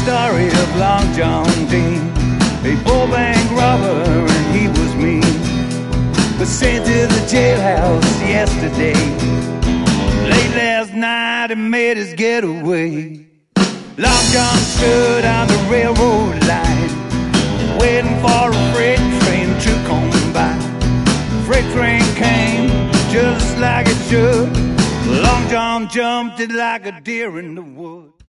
story of Long John Dean, a bull bank robber, and he was mean, but sent to the jailhouse yesterday. Late last night he made his getaway. Long John stood on the railroad line, waiting for a freight train to come by. Freight train came just like it should. Long John jumped it like a deer in the woods.